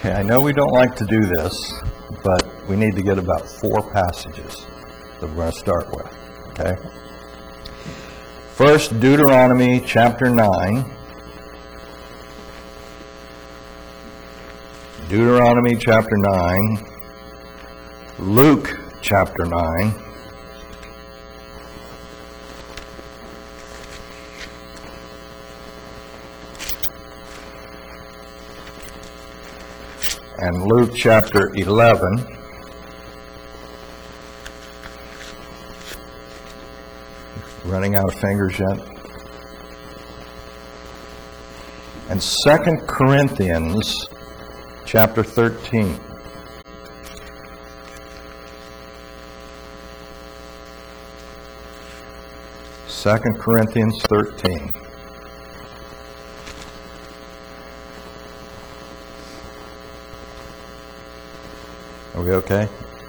Okay, I know we don't like to do this, but we need to get about 4 passages that we're going to start with, okay? First, Deuteronomy chapter 9. Deuteronomy chapter 9. Luke chapter 9. And Luke chapter 11. Running out of fingers yet? And 2 Corinthians chapter 13. Second Corinthians 13. Are we okay?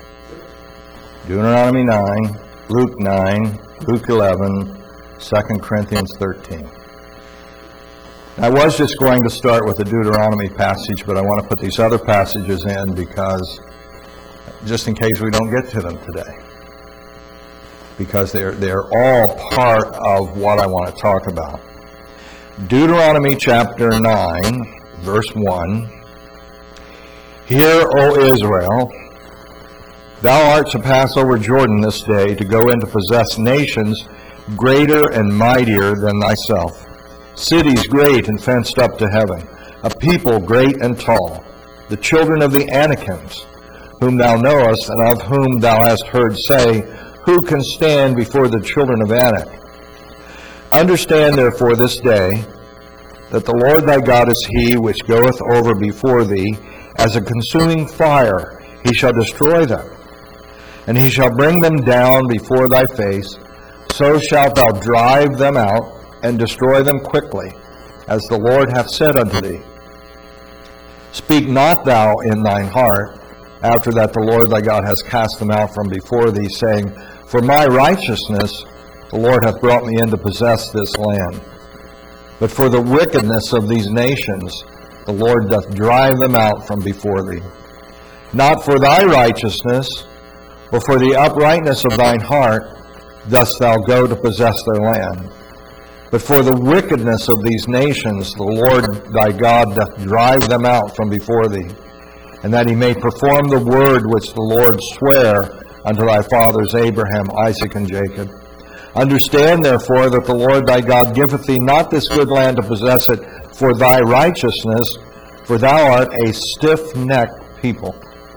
Deuteronomy 9, Luke 9, Luke 11, 2 Corinthians 13. I was just going to start with the Deuteronomy passage, but I want to put these other passages in because, just in case we don't get to them today, because they're all part of what I want to talk about. Deuteronomy chapter 9, verse 1. Hear, O Israel, thou art to pass over Jordan this day to go in to possess nations greater and mightier than thyself, cities great and fenced up to heaven, a people great and tall, the children of the Anakims, whom thou knowest, and of whom thou hast heard say, who can stand before the children of Anak? Understand therefore this day that the Lord thy God is he which goeth over before thee as a consuming fire. He shall destroy them, and he shall bring them down before thy face. So shalt thou drive them out and destroy them quickly, as the Lord hath said unto thee. Speak not thou in thine heart, after that the Lord thy God has cast them out from before thee, saying, for my righteousness the Lord hath brought me in to possess this land. But for the wickedness of these nations the Lord doth drive them out from before thee. Not for thy righteousness, or for the uprightness of thine heart, dost thou go to possess their land. But for the wickedness of these nations the Lord thy God doth drive them out from before thee, and that he may perform the word which the Lord sware unto thy fathers Abraham, Isaac, and Jacob. Understand therefore that the Lord thy God giveth thee not this good land to possess it for thy righteousness, for thou art a stiff-necked people.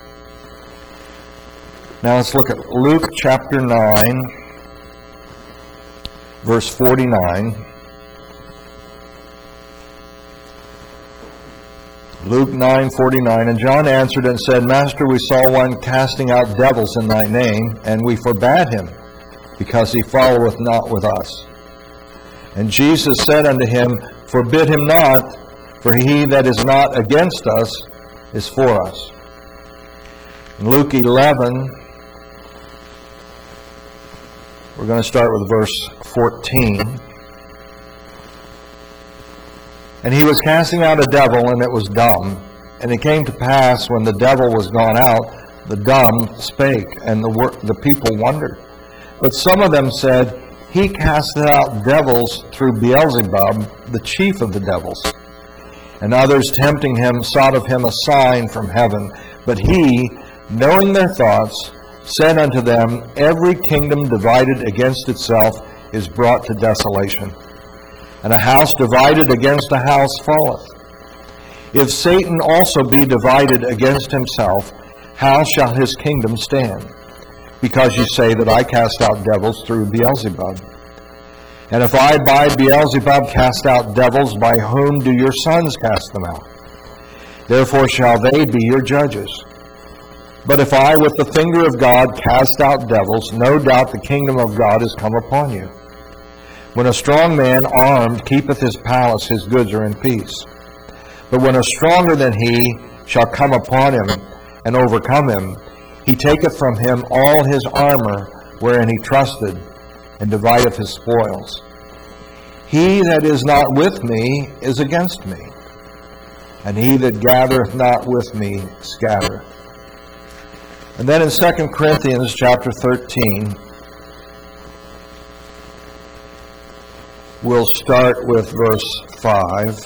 Now let's look at Luke chapter 9, verse 49. Luke 9:49, and John answered and said, Master, we saw one casting out devils in thy name, and we forbade him, because he followeth not with us. And Jesus said unto him, Forbid him not, for he that is not against us is for us. In Luke 11, we're going to start with verse 14. And he was casting out a devil, and it was dumb. And it came to pass, when the devil was gone out, the dumb spake, and the people wondered. But some of them said, He casteth out devils through Beelzebub, the chief of the devils. And others, tempting him, sought of him a sign from heaven. But he, knowing their thoughts, said unto them, Every kingdom divided against itself is brought to desolation, and a house divided against a house falleth. If Satan also be divided against himself, how shall his kingdom stand? Because you say that I cast out devils through Beelzebub. And if I by Beelzebub cast out devils, by whom do your sons cast them out? Therefore shall they be your judges. But if I with the finger of God cast out devils, no doubt the kingdom of God is come upon you. When a strong man armed keepeth his palace, his goods are in peace. But when a stronger than he shall come upon him and overcome him, he taketh from him all his armor wherein he trusted, and divideth his spoils. He that is not with me is against me, and he that gathereth not with me scattereth. And then in 2 Corinthians chapter 13, we'll start with verse 5.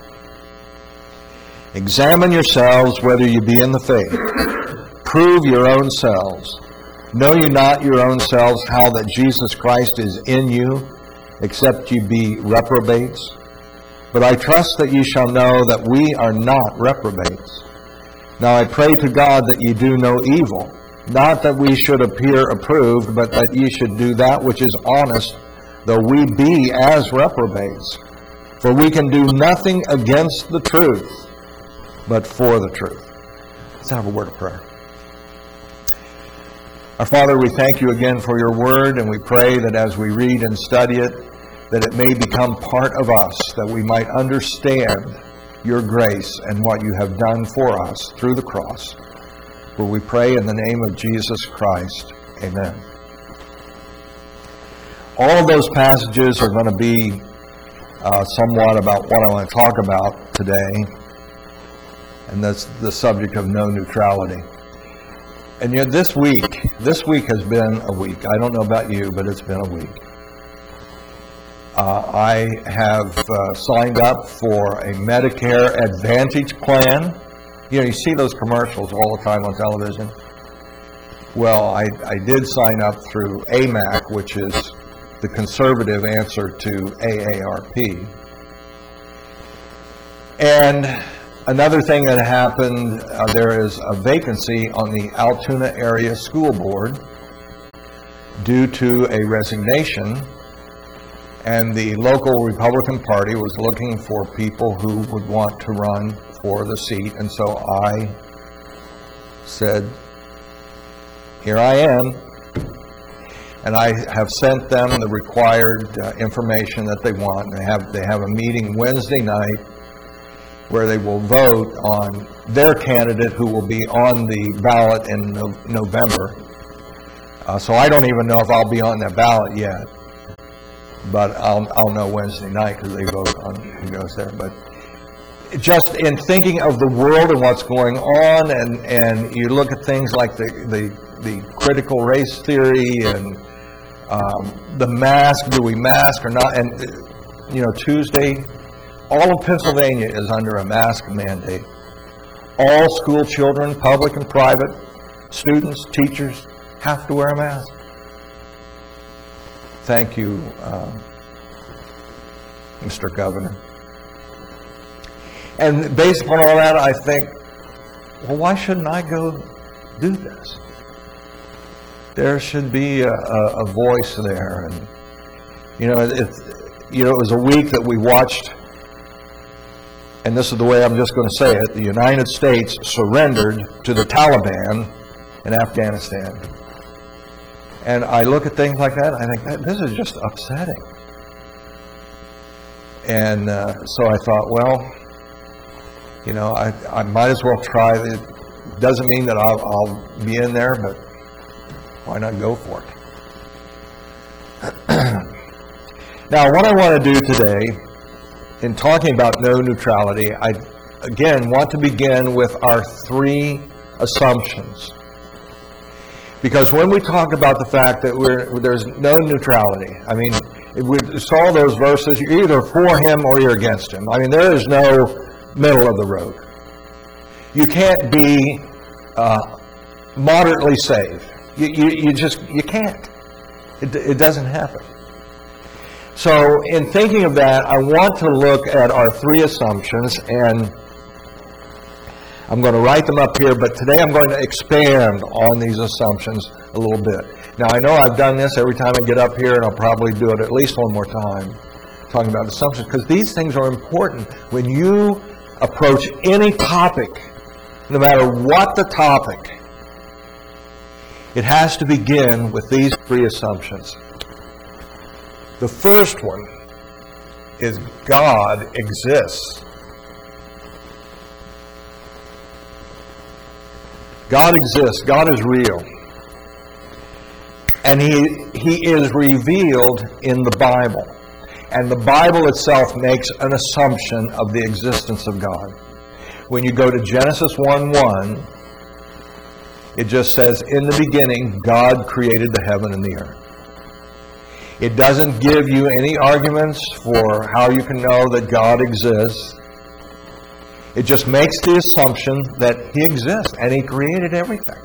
Examine yourselves whether you be in the faith. Prove your own selves. Know you not your own selves how that Jesus Christ is in you, except ye be reprobates? But I trust that ye shall know that we are not reprobates. Now I pray to God that ye do no evil, not that we should appear approved, but that ye should do that which is honest, though we be as reprobates. For we can do nothing against the truth, but for the truth. Let's have a word of prayer. Our Father, we thank you again for your word, and we pray that as we read and study it, that it may become part of us, that we might understand your grace and what you have done for us through the cross. For we pray in the name of Jesus Christ. Amen. All of those passages are going to be somewhat about what I want to talk about today, and that's the subject of no neutrality. And yet this week has been a week. I don't know about you, but it's been a week. I have signed up for a Medicare Advantage plan. You know, you see those commercials all the time on television. Well, I did sign up through AMAC, which is the conservative answer to AARP. And another thing that happened, there is a vacancy on the Altoona Area School Board due to a resignation, and the local Republican Party was looking for people who would want to run for the seat, and so I said, here I am, and I have sent them the required information that they want. They have a meeting Wednesday night where they will vote on their candidate who will be on the ballot in November. So I don't even know if I'll be on that ballot yet, but I'll know Wednesday night because they vote on who goes there. But just in thinking of the world and what's going on, and you look at things like the critical race theory and the mask, do we mask or not? And you know, Tuesday, all of Pennsylvania is under a mask mandate. All school children, public and private, students, teachers, have to wear a mask. Thank you, Mr. Governor. And based upon all that, I think, well, why shouldn't I go do this? There should be a voice there. And, it was a week that we watched, and this is the way I'm just going to say it, the United States surrendered to the Taliban in Afghanistan. And I look at things like that, and I think, this is just upsetting. And so I thought, well, I might as well try. It doesn't mean that I'll be in there, but why not go for it? Now, what I want to do today, in talking about no neutrality, I, again, want to begin with our three assumptions. Because when we talk about the fact that there's no neutrality, I mean, if we saw those verses, you're either for him or you're against him. I mean, there is no middle of the road. You can't be moderately saved. You can't. It doesn't happen. So in thinking of that, I want to look at our three assumptions, and I'm going to write them up here, but today I'm going to expand on these assumptions a little bit. Now, I know I've done this every time I get up here, and I'll probably do it at least one more time, talking about assumptions, because these things are important. When you approach any topic, no matter what the topic, it has to begin with these three assumptions. The first one is God exists. God exists. God is real. And He is revealed in the Bible. And the Bible itself makes an assumption of the existence of God. When you go to Genesis 1:1, it just says, in the beginning, God created the heaven and the earth. It doesn't give you any arguments for how you can know that God exists. It just makes the assumption that He exists and He created everything.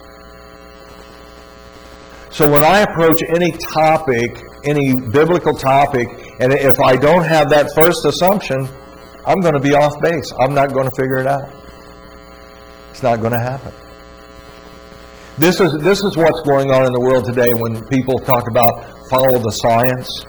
So when I approach any topic, any biblical topic, and if I don't have that first assumption, I'm going to be off base. I'm not going to figure it out. It's not going to happen. This is what's going on in the world today when people talk about follow the science.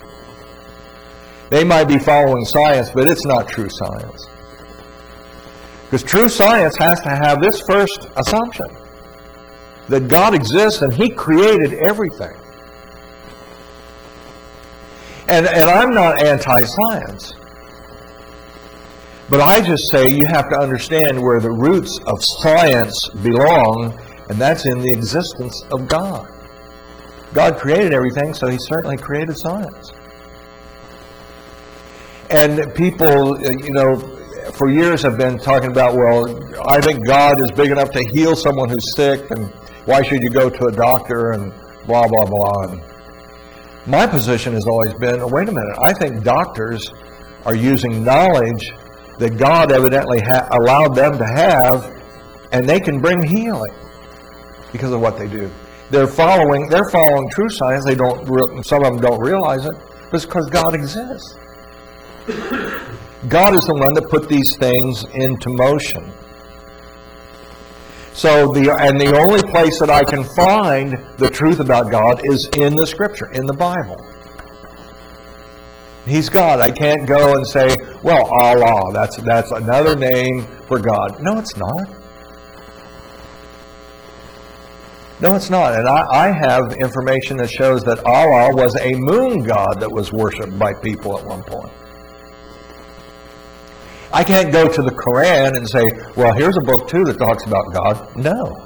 They might be following science, but it's not true science. Because true science has to have this first assumption, that God exists and He created everything. And I'm not anti-science. But I just say you have to understand where the roots of science belong, and that's in the existence of God. God created everything, so He certainly created science. And people, for years have been talking about, well, I think God is big enough to heal someone who's sick, and why should you go to a doctor, and blah, blah, blah. And my position has always been, wait a minute, I think doctors are using knowledge that God evidently allowed them to have, and they can bring healing because of what they do. They're following true science. Some of them don't realize it, but it's because God exists. God is the one that put these things into motion. So the only place that I can find the truth about God is in the Scripture, in the Bible. He's God. I can't go and say, well, Allah, that's another name for God. No, it's not. No, it's not. And I have information that shows that Allah was a moon god that was worshipped by people at one point. I can't go to the Quran and say, well, here's a book too that talks about God. No.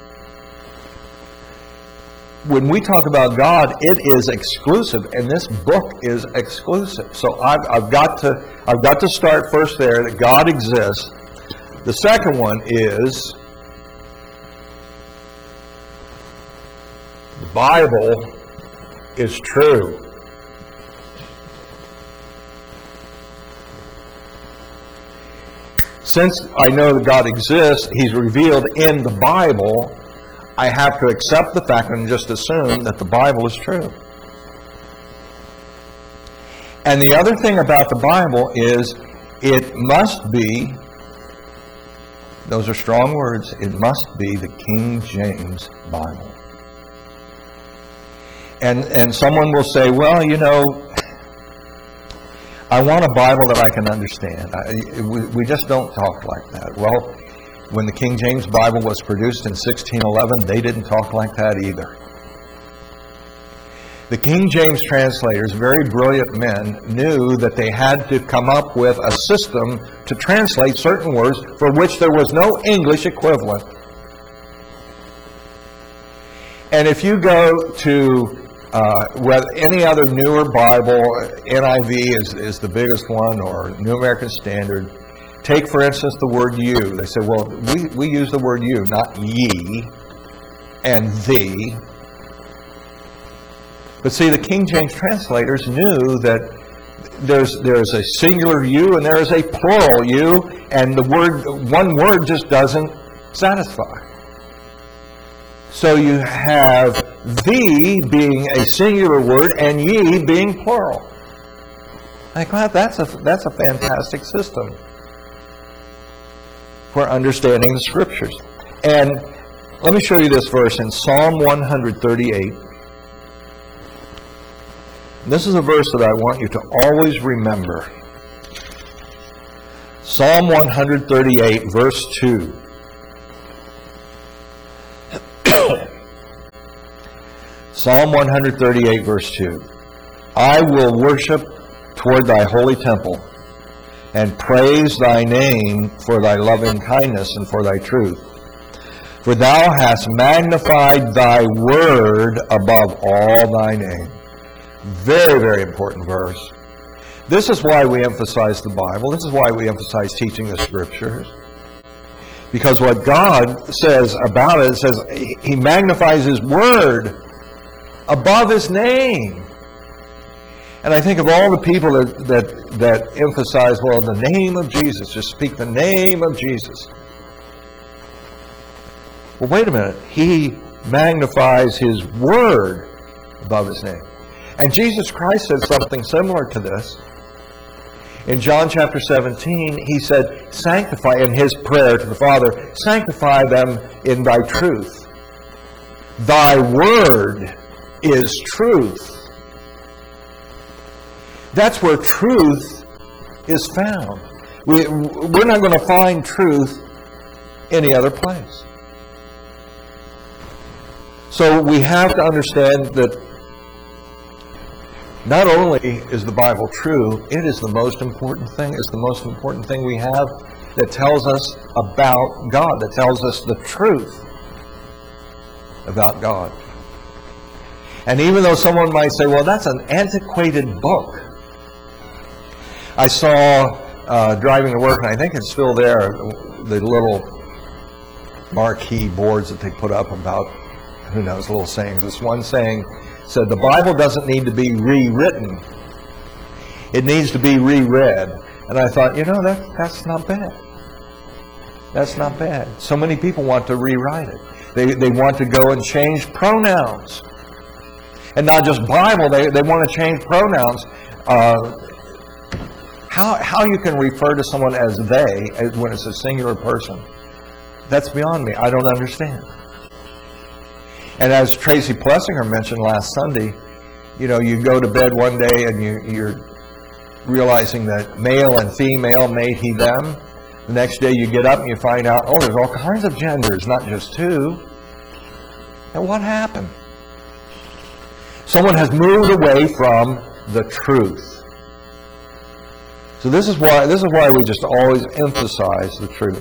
When we talk about God, it is exclusive, and this book is exclusive. So I've got to start first there, that God exists. The second one is the Bible is true. Since I know that God exists, He's revealed in the Bible, I have to accept the fact and just assume that the Bible is true. And the other thing about the Bible is it must be, those are strong words, it must be the King James Bible. And someone will say, well, I want a Bible that I can understand. We just don't talk like that. Well, when the King James Bible was produced in 1611, they didn't talk like that either. The King James translators, very brilliant men, knew that they had to come up with a system to translate certain words for which there was no English equivalent. And if you go to any other newer Bible, NIV is the biggest one, or New American Standard. Take, for instance, the word you. They say, well, we use the word you, not ye and thee. But see, the King James translators knew that there's a singular you and there is a plural you, and one word just doesn't satisfy. So you have thee being a singular word and ye being plural. Like, wow, that's a fantastic system for understanding the Scriptures. And let me show you this verse in Psalm 138. This is a verse that I want you to always remember. Psalm 138, verse 2. Psalm 138, verse 2. I will worship toward thy holy temple and praise thy name for thy loving kindness and for thy truth. For thou hast magnified thy word above all thy name. Very, very important verse. This is why we emphasize the Bible. This is why we emphasize teaching the Scriptures. Because what God says about it says He magnifies His Word above His name. And I think of all the people that emphasize, well, the name of Jesus, just speak the name of Jesus. Well, wait a minute. He magnifies His Word above His name. And Jesus Christ said something similar to this. In John chapter 17, He said, sanctify, in His prayer to the Father, sanctify them in Thy truth. Thy Word is truth. That's where truth is found. We're not going to find truth any other place. So we have to understand that not only is the Bible true, it is the most important thing. It's the most important thing we have that tells us about God, that tells us the truth about God. And even though someone might say, well, that's an antiquated book. I saw, driving to work, and I think it's still there, the little marquee boards that they put up about, who knows, little sayings. This one saying said, the Bible doesn't need to be rewritten. It needs to be reread. And I thought, that's not bad. That's not bad. So many people want to rewrite it. They want to go and change pronouns. And not just Bible, they want to change pronouns. How you can refer to someone as they when it's a singular person, that's beyond me. I don't understand. And as Tracy Plessinger mentioned last Sunday, you go to bed one day and you're realizing that male and female made he them. The next day you get up and you find out, there's all kinds of genders, not just two. And what happened? Someone has moved away from the truth. So this is why we just always emphasize the truth.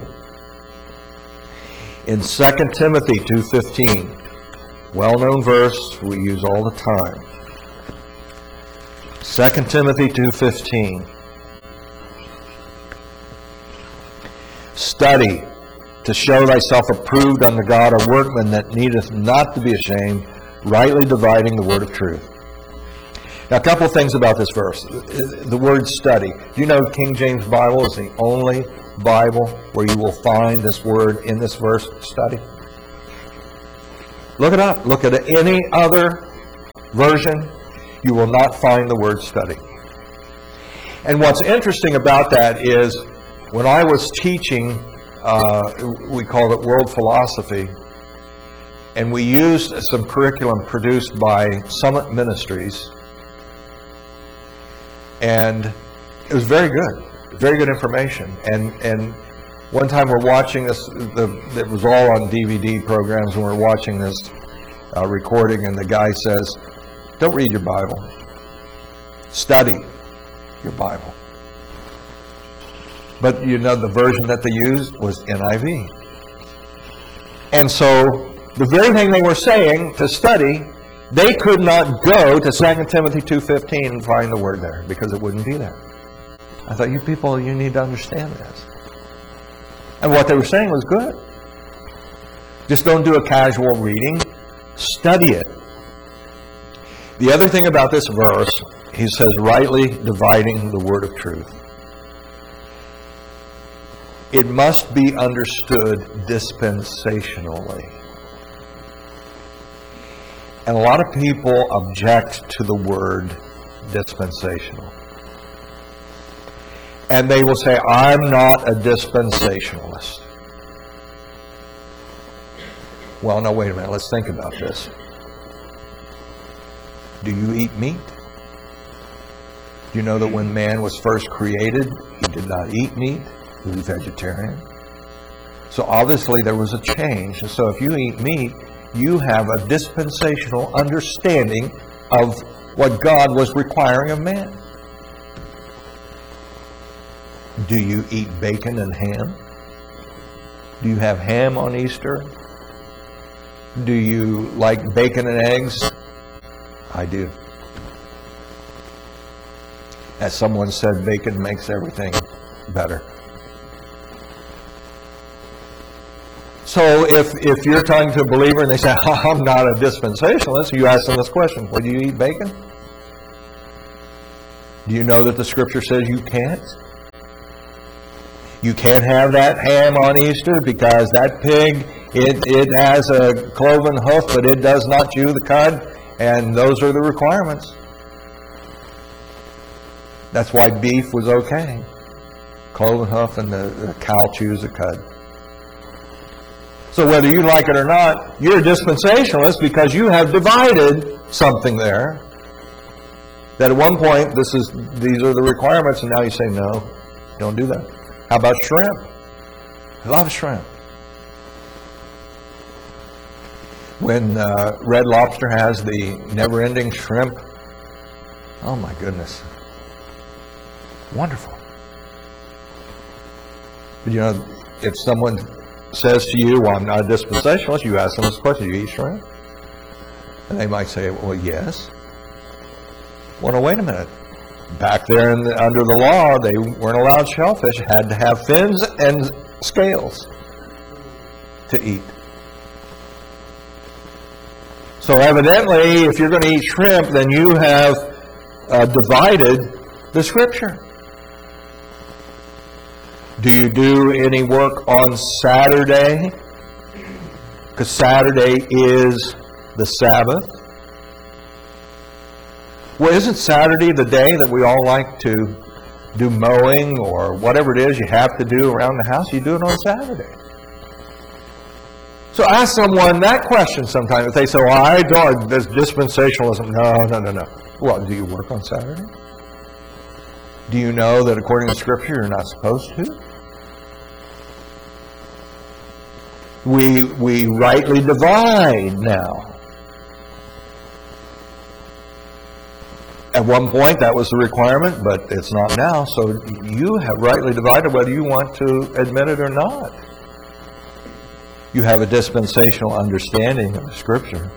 In 2 Timothy 2:15, well-known verse we use all the time. 2 Timothy 2:15. Study to show thyself approved unto God, a workman that needeth not to be ashamed, rightly dividing the word of truth. Now, a couple of things about this verse. The word study. Do you know King James Bible is the only Bible where you will find this word in this verse, study? Look it up. Look at any other version. You will not find the word study. And what's interesting about that is when I was teaching, we called it world philosophy, and we used some curriculum produced by Summit Ministries. And it was very good information. And one time we're watching this, it was all on DVD programs, and we're watching this recording, and the guy says, don't read your Bible. Study your Bible. But the version that they used was NIV. And so the very thing they were saying to study, they could not go to 2 Timothy 2:15 and find the word there because it wouldn't be there. I thought, you people, you need to understand this. And what they were saying was good. Just don't do a casual reading. Study it. The other thing about this verse, he says, rightly dividing the word of truth. It must be understood dispensationally. And a lot of people object to the word dispensational. And they will say, I'm not a dispensationalist. Well, no, wait a minute. Let's think about this. Do you eat meat? Do you know that when man was first created, he did not eat meat? He was vegetarian. So obviously there was a change. And so if you eat meat, you have a dispensational understanding of what God was requiring of man. Do you eat bacon and ham? Do you have ham on Easter? Do you like bacon and eggs? I do. As someone said, bacon makes everything better. So if you're talking to a believer and they say, I'm not a dispensationalist, you ask them this question, well, do you eat bacon? Do you know that the Scripture says you can't? You can't have that ham on Easter because that pig, it has a cloven hoof, but it does not chew the cud, and those are the requirements. That's why beef was okay. Cloven hoof and the cow chews the cud. So whether you like it or not, you're a dispensationalist because you have divided something there. That at one point, these are the requirements, and now you say, no, don't do that. How about shrimp? I love shrimp. When Red Lobster has the never-ending shrimp, oh my goodness. Wonderful. But you know, if someone says to you, well, I'm not a dispensationalist, you ask them this question, do you eat shrimp? And they might say, well, yes. Well, no, wait a minute. Back there under the law, they weren't allowed shellfish. Had to have fins and scales to eat. So evidently, if you're going to eat shrimp, then you have divided the Scripture. Do you do any work on Saturday? Because Saturday is the Sabbath. Well, isn't Saturday the day that we all like to do mowing or whatever it is you have to do around the house? You do it on Saturday. So ask someone that question sometime. If they say, well, I don't, there's dispensationalism. No. Well, do you work on Saturday? Do you know that according to Scripture you're not supposed to? We rightly divide now. At one point, that was the requirement, but it's not now. So you have rightly divided whether you want to admit it or not. You have a dispensational understanding of Scripture.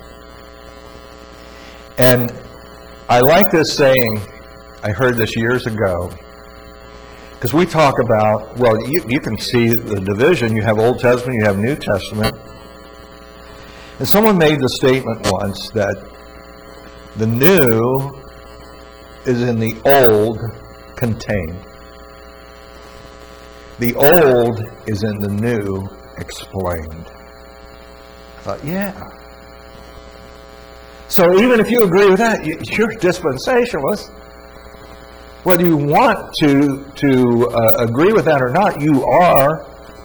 And I like this saying. I heard this years ago. Because we talk about, well, you can see the division. You have Old Testament, you have New Testament. And someone made the statement once that the new is in the old contained. The old is in the new explained. I thought, yeah. So even if you agree with that, you're a dispensationalist. Whether you want to agree with that or not, you are.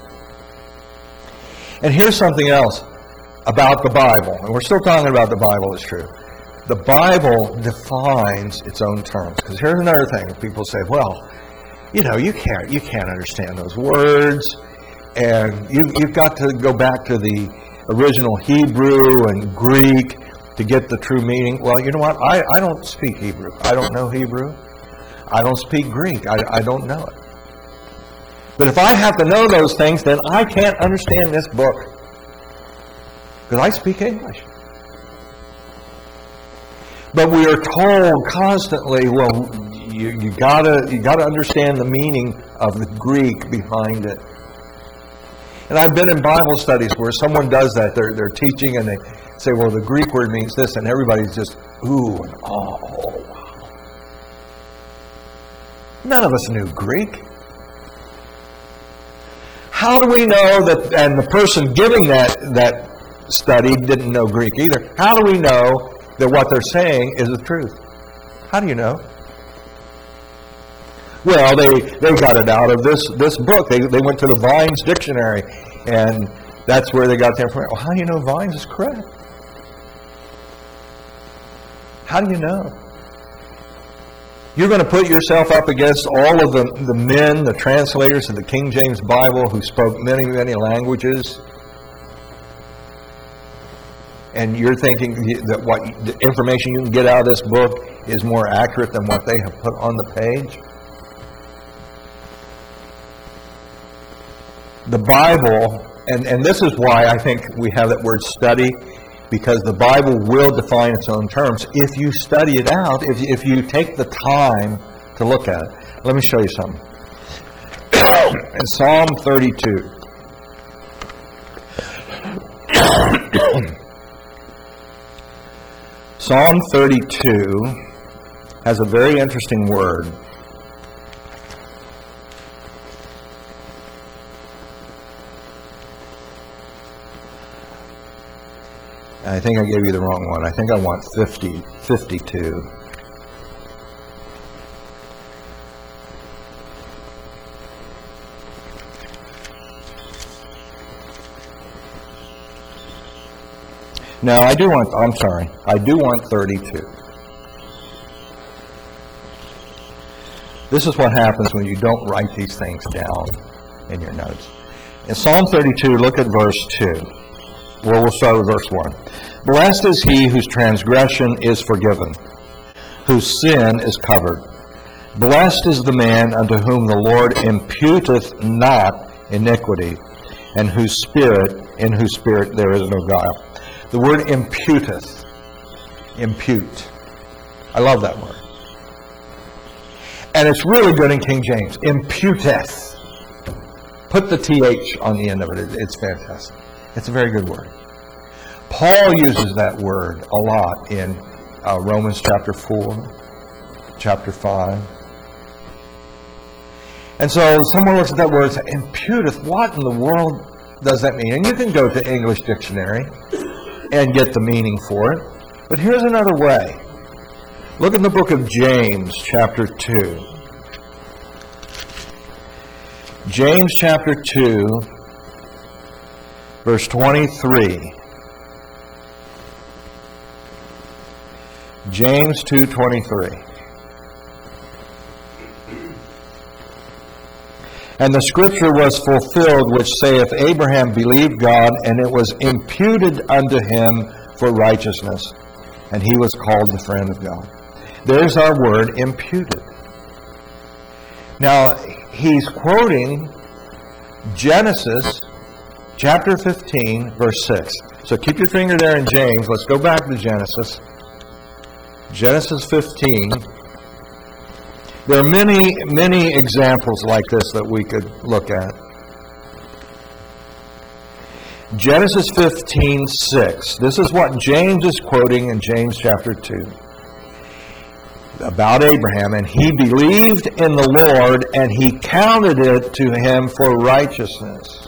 And here's something else about the Bible. And we're still talking about the Bible, it's true. The Bible defines its own terms. Because here's another thing. People say, well, you know, you can't understand those words. And you've got to go back to the original Hebrew and Greek to get the true meaning. Well, you know what? I don't speak Hebrew. I don't know Hebrew. I don't speak Greek. I don't know it. But if I have to know those things, then I can't understand this book. Because I speak English. But we are told constantly, well, you gotta understand the meaning of the Greek behind it. And I've been in Bible studies where someone does that. They're teaching and they say, well, the Greek word means this, and everybody's just, ooh, and oh, wow. None of us knew Greek. How do we know that, and the person giving that study didn't know Greek either. How do we know that what they're saying is the truth? How do you know? Well, they got it out of this book. They went to the Vines Dictionary, and that's where they got the information. Well, how do you know Vines is correct? How do you know? You're going to put yourself up against all of the men, the translators of the King James Bible who spoke many, many languages. And you're thinking that what the information you can get out of this book is more accurate than what they have put on the page? The Bible, and this is why I think we have that word study, because the Bible will define its own terms if you study it out, if you take the time to look at it. Let me show you something. In Psalm 32, Psalm 32 has a very interesting word. I think I gave you the wrong one. I think I want 52. No, I do want 32. This is what happens when you don't write these things down in your notes. In Psalm 32, look at verse 2. Well, we'll start with verse 1. Blessed is he whose transgression is forgiven, whose sin is covered. Blessed is the man unto whom the Lord imputeth not iniquity, and in whose spirit there is no guile. The word imputeth, impute. I love that word. And it's really good in King James. Imputeth. Put the TH on the end of it. It's fantastic. It's a very good word. Paul uses that word a lot in Romans chapter 4, chapter 5. And so someone looks at that word and says, imputeth, what in the world does that mean? And you can go to English Dictionary and get the meaning for it. But here's another way. Look in the book of James, chapter 2. James chapter 2, verse 23. James 2:23. And the scripture was fulfilled, which saith, Abraham believed God, and it was imputed unto him for righteousness, and he was called the friend of God. There's our word, imputed. Now, he's quoting Genesis chapter 15, verse 6. So keep your finger there in James. Let's go back to Genesis. Genesis 15. There are many, many examples like this that we could look at. Genesis 15:6. This is what James is quoting in James chapter 2 about Abraham. And he believed in the Lord, and he counted it to him for righteousness.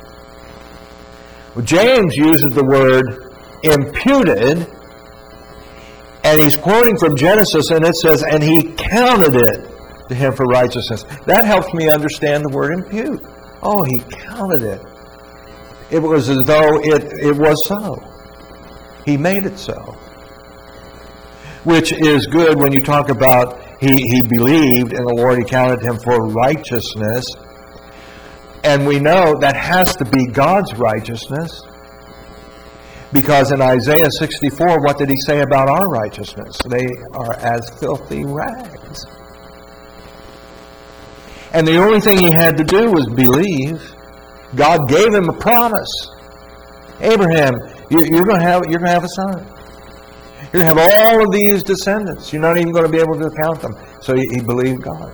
Well, James uses the word imputed, and he's quoting from Genesis, and it says, and he counted it to him for righteousness. That helps me understand the word impute. Oh, he counted it. It was as though it was so. He made it so. Which is good when you talk about he believed in the Lord, he counted him for righteousness. And we know that has to be God's righteousness. Because in Isaiah 64, what did he say about our righteousness? They are as filthy rags. And the only thing he had to do was believe. God gave him a promise. Abraham, you're going to have a son. You're going to have all of these descendants. You're not even going to be able to count them. So he believed God.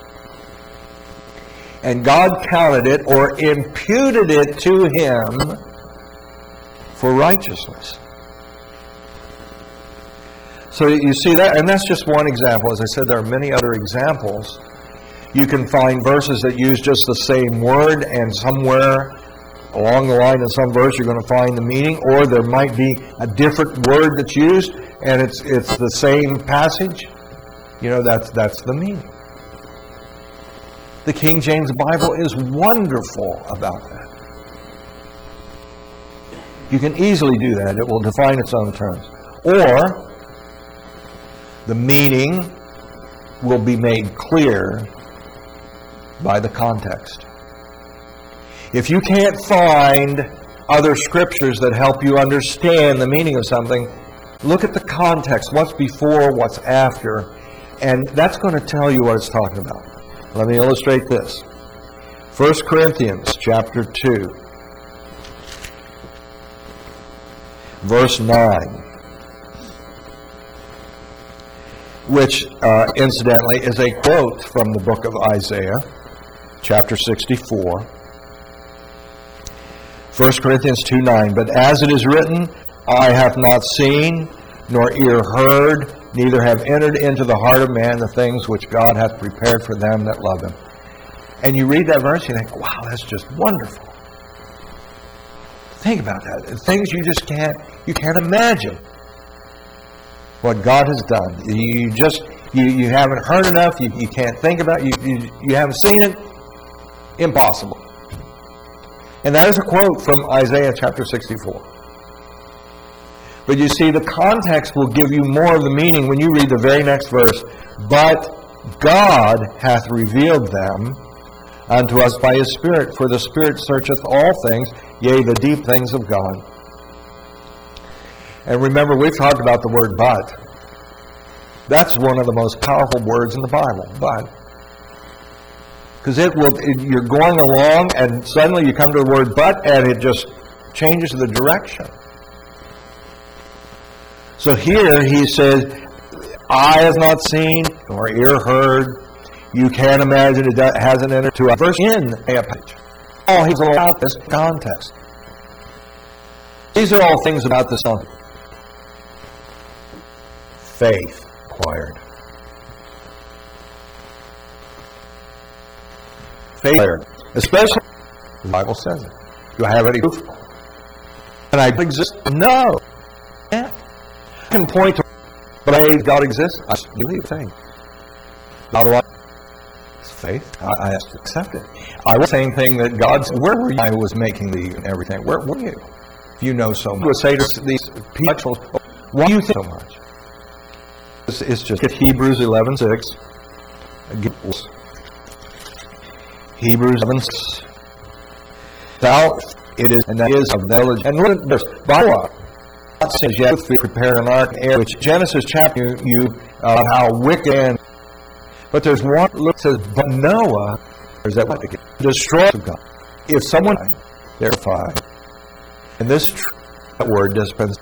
And God counted it or imputed it to him for righteousness. So you see that, and that's just one example. As I said, there are many other examples. You can find verses that use just the same word, and somewhere along the line in some verse you're going to find the meaning, or there might be a different word that's used, and it's the same passage. You know, that's the meaning. The King James Bible is wonderful about that. You can easily do that. It will define its own terms. Or the meaning will be made clear by the context. If you can't find other scriptures that help you understand the meaning of something, look at the context. What's before, what's after, and that's going to tell you what it's talking about. Let me illustrate this. 1 Corinthians chapter 2, verse 9, which incidentally is a quote from the book of Isaiah, chapter 64. 1 Corinthians 2:9, but as it is written, eye hath not seen, nor ear heard, neither have entered into the heart of man the things which God hath prepared for them that love him. And you read that verse, and you think, wow, that's just wonderful. Think about that. Things you just can't imagine what God has done. You haven't heard enough, you can't think about it, you haven't seen it. Impossible. And that is a quote from Isaiah chapter 64. But you see, the context will give you more of the meaning when you read the very next verse. But God hath revealed them unto us by his Spirit, for the Spirit searcheth all things, yea, the deep things of God. And remember, we've talked about the word but. That's one of the most powerful words in the Bible, but. Because you're going along, and suddenly you come to the word but, and it just changes the direction. So here he says, eye has not seen, nor ear heard. You can't imagine it hasn't entered to a verse in a page. Oh, he's all about this context. These are all things about this song. Faith acquired. Faith acquired. Especially, the Bible says it. Do I have any proof? Can I exist? No. Yeah. I can point to, but God exists. I believe the thing. How do I? It's faith. I have to accept it. I was saying thing that God's. Where were you? I was making the everything. Where were you? If you know so much. I would say to these people, why do you think so much? It's just at Hebrews 11:6. Hebrews 11:6. Thou it is, and that is of knowledge. And look at this. God says, "Yet we prepared an ark in air," which Genesis chapter about how wicked and. But there's one that says, "But Noah," there's that what destroyed God. If someone verified, and this word dispense.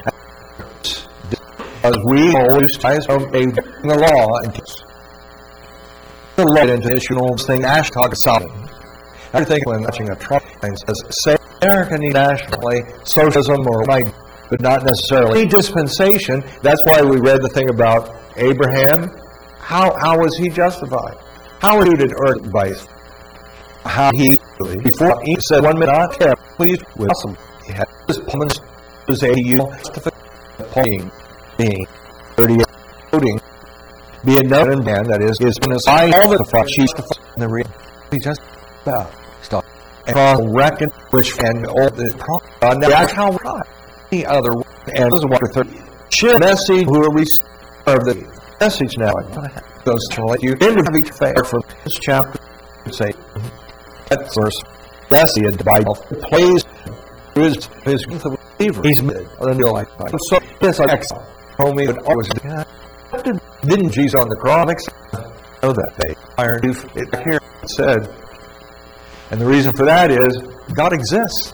Because we always try to obey the law and the law into the issue thing. Ash talk of Solomon. I think when watching a Trump thing says, say American nationally, socialism or might, but not necessarily. Dispensation. That's why we read the thing about Abraham. How was he justified? How he did earth advice? How he before he said 1 minute not kept pleased with awesome. He had his plans was a justification. Being 30 voting, be a known man that is in his eye all the fuck she's the real. He just about stop and reckon which and all the that's how right the other and this is what 30 shit message who are of the message now goes to let you into each fair from this chapter say that verse Jesse the Bible plays his believer he's made like so this like exile. Told me that always didn't Jesus on the cross know that they iron it here said, and the reason for that is God exists.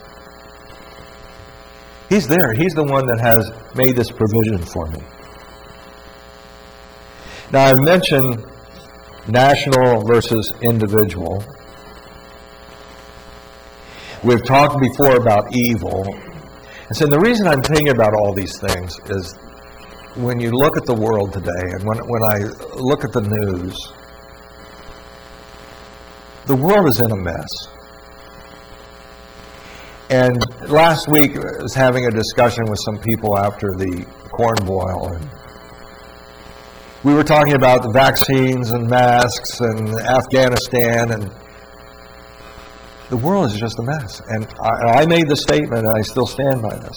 He's there. He's the one that has made this provision for me. Now I've mentioned national versus individual. We've talked before about evil, and so the reason I'm thinking about all these things is. When you look at the world today, and when I look at the news, the world is in a mess. And last week I was having a discussion with some people after the corn boil, and we were talking about the vaccines and masks and Afghanistan, and the world is just a mess. And I made the statement, and I still stand by this.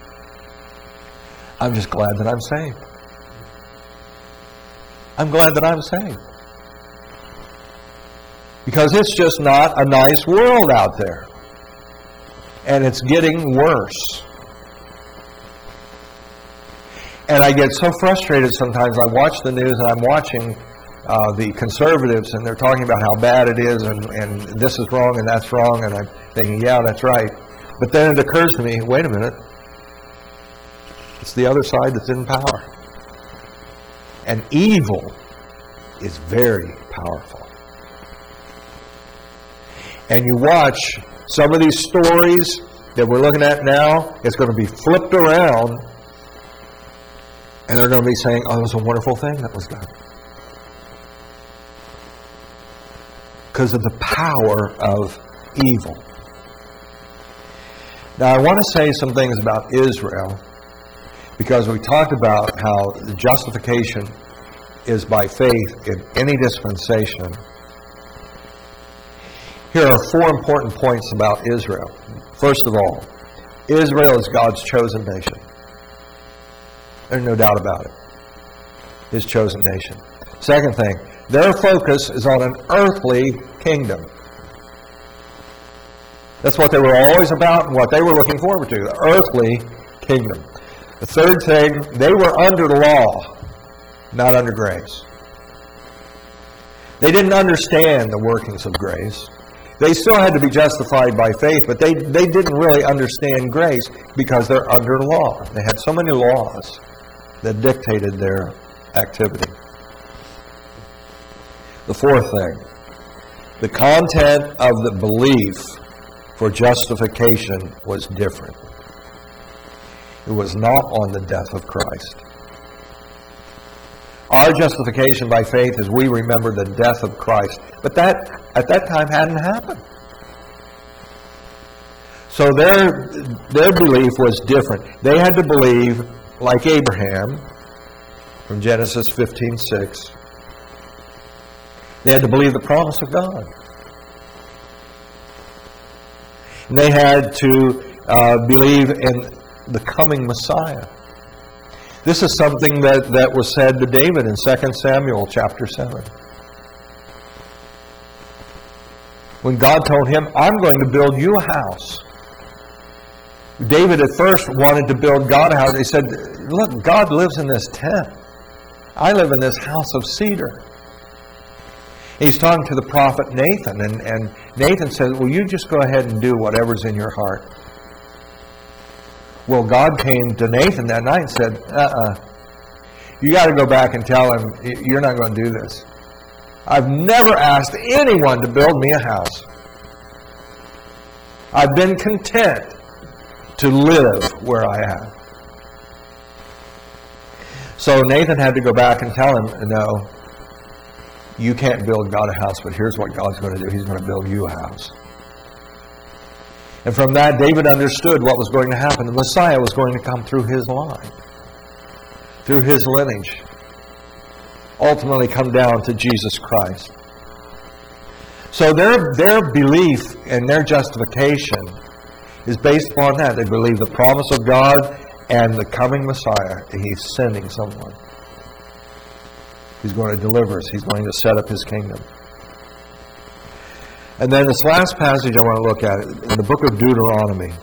I'm just glad that I'm saved. I'm glad that I'm saved. Because it's just not a nice world out there. And it's getting worse. And I get so frustrated sometimes. I watch the news and I'm watching the conservatives and they're talking about how bad it is and this is wrong and that's wrong. And I'm thinking, yeah, that's right. But then it occurs to me, wait a minute. It's the other side that's in power. And evil is very powerful. And you watch some of these stories that we're looking at now, it's going to be flipped around And they're going to be saying, oh, it was a wonderful thing that was done. Because of the power of evil. Now, I want to say some things about Israel, because we talked about how the justification is by faith in any dispensation. Here are 4 important points about Israel. First of all, Israel is God's chosen nation. There's no doubt about it. His chosen nation. Second thing, their focus is on an earthly kingdom. That's what they were always about and what they were looking forward to, the earthly kingdom. The third thing, they were under the law, not under grace. They didn't understand the workings of grace. They still had to be justified by faith, but they didn't really understand grace because they're under law. They had so many laws that dictated their activity. The fourth thing, the content of the belief for justification was different. It was not on the death of Christ. Our justification by faith is we remember the death of Christ. But that, at that time, hadn't happened. So their belief was different. They had to believe, like Abraham, from Genesis 15:6. They had to believe the promise of God. And they had to believe in the coming Messiah. This is something that was said to David in 2 Samuel chapter 7. When God told him, I'm going to build you a house. David at first wanted to build God a house. He said, look, God lives in this tent. I live in this house of cedar. He's talking to the prophet Nathan, and Nathan says, well, you just go ahead and do whatever's in your heart. Well, God came to Nathan that night and said, you got to go back and tell him you're not going to do this. I've never asked anyone to build me a house. I've been content to live where I am. So Nathan had to go back and tell him, no, you can't build God a house, but here's what God's going to do. He's going to build you a house. And from that, David understood what was going to happen. The Messiah was going to come through his line, through his lineage, ultimately come down to Jesus Christ. So their belief and their justification is based upon that. They believe the promise of God and the coming Messiah. He's sending someone. He's going to deliver us. He's going to set up his kingdom. And then this last passage I want to look at, in the book of Deuteronomy.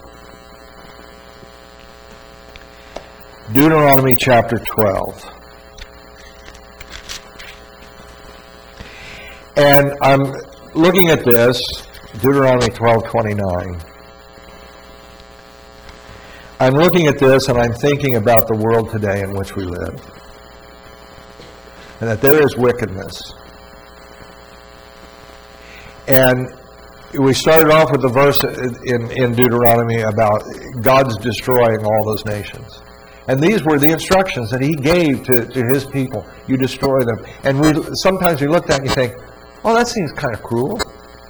Deuteronomy chapter 12. And I'm looking at this, Deuteronomy 12:29. I'm looking at this and I'm thinking about the world today in which we live. And that there is wickedness. And we started off with the verse in Deuteronomy about God's destroying all those nations. And these were the instructions that he gave to his people. You destroy them. And sometimes we look at it and you think, oh, that seems kind of cruel.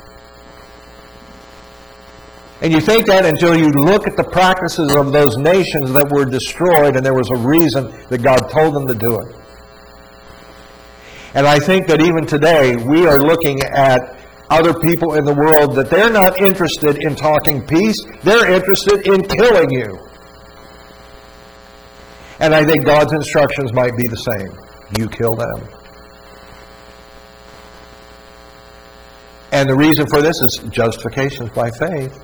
And you think that until you look at the practices of those nations that were destroyed, and there was a reason that God told them to do it. And I think that even today, we are looking at other people in the world that they're not interested in talking peace. They're interested in killing you. And I think God's instructions might be the same. You kill them. And the reason for this is justification by faith.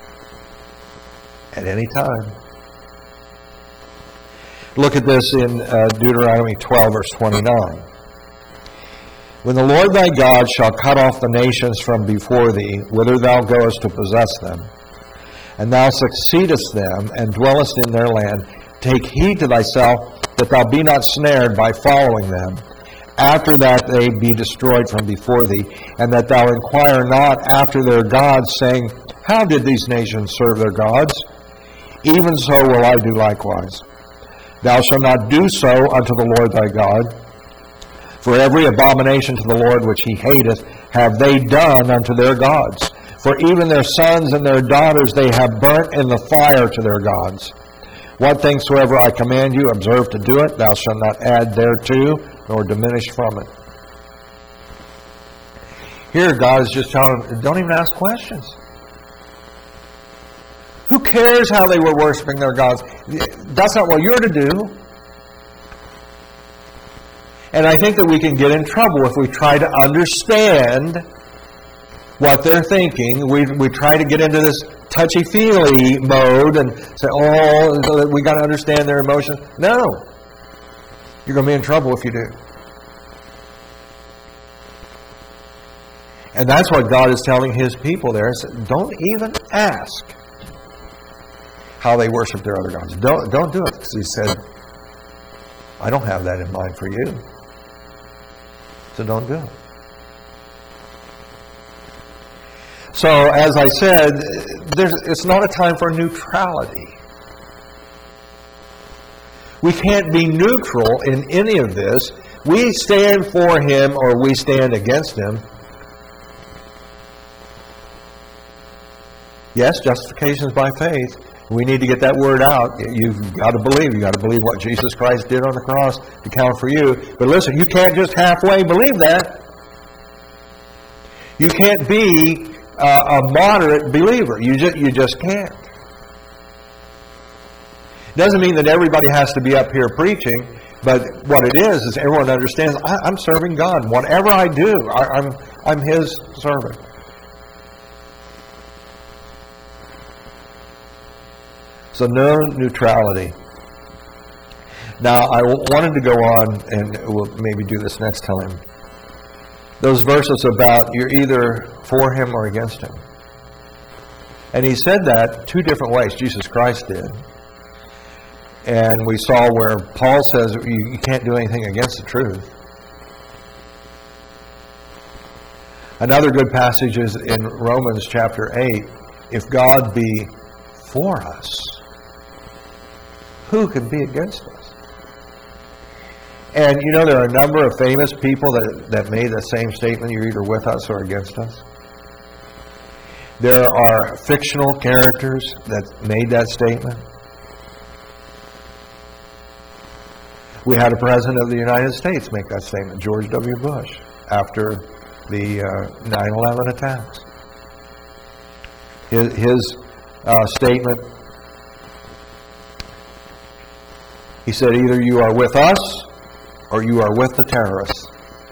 At any time. Look at this in Deuteronomy 12, verse 29. When the Lord thy God shall cut off the nations from before thee, whither thou goest to possess them, and thou succeedest them, and dwellest in their land, take heed to thyself that thou be not snared by following them, after that they be destroyed from before thee, and that thou inquire not after their gods, saying, how did these nations serve their gods? Even so will I do likewise. Thou shalt not do so unto the Lord thy God. For every abomination to the Lord which he hateth have they done unto their gods. For even their sons and their daughters they have burnt in the fire to their gods. What things soever I command you, observe to do it. Thou shalt not add thereto, nor diminish from it. Here God is just telling them, don't even ask questions. Who cares how they were worshiping their gods? That's not what you're to do. And I think that we can get in trouble if we try to understand what they're thinking. We try to get into this touchy-feely mode and say, oh, we got to understand their emotions. No. You're going to be in trouble if you do. And that's what God is telling his people there. Don't even ask how they worship their other gods. Don't do it. Because he said, I don't have that in mind for you. So don't do it. So, as I said, it's not a time for neutrality. We can't be neutral in any of this. We stand for him or we stand against him. Yes, justification is by faith. We need to get that word out. You've got to believe. You've got to believe what Jesus Christ did on the cross to count for you. But listen, you can't just halfway believe that. You can't be a moderate believer. You just can't. Doesn't mean that everybody has to be up here preaching, but what it is everyone understands, I'm serving God. Whatever I do, I'm his servant. So no neutrality. Now, I wanted to go on, and we'll maybe do this next time. Those verses about you're either for him or against him. And he said that two different ways. Jesus Christ did. And we saw where Paul says you can't do anything against the truth. Another good passage is in Romans chapter 8. If God be for us, who can be against us? And you know, there are a number of famous people that made the same statement, you're either with us or against us. There are fictional characters that made that statement. We had a president of the United States make that statement, George W. Bush, after the 9/11 attacks. His statement, he said, either you are with us or you are with the terrorists.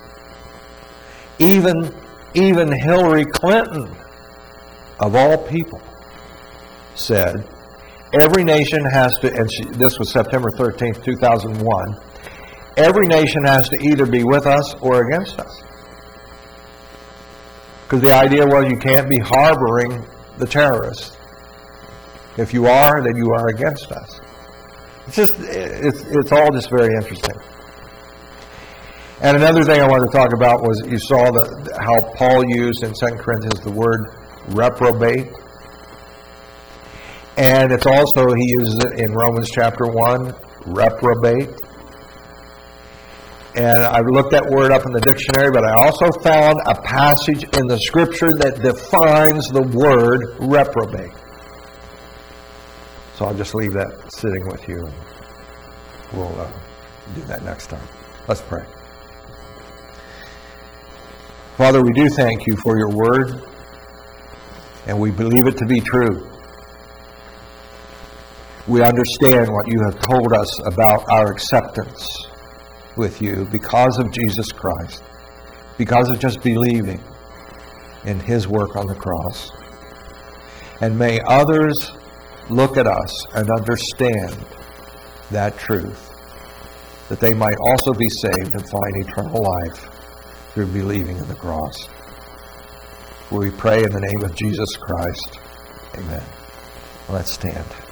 Even Hillary Clinton, of all people, said, every nation has to, and this was September 13th, 2001, every nation has to either be with us or against us. Because the idea was you can't be harboring the terrorists. If you are, then you are against us. It's all just very interesting. And another thing I wanted to talk about was you saw how Paul used in 2 Corinthians the word reprobate. And it's also, he uses it in Romans chapter 1, reprobate. And I looked that word up in the dictionary, but I also found a passage in the scripture that defines the word reprobate. So I'll just leave that sitting with you, and we'll do that next time. Let's pray. Father, we do thank you for your word, and we believe it to be true. We understand what you have told us about our acceptance with you because of Jesus Christ, because of just believing in his work on the cross. And may others look at us and understand that truth, that they might also be saved and find eternal life through believing in the cross. We pray in the name of Jesus Christ. Amen. Let's stand.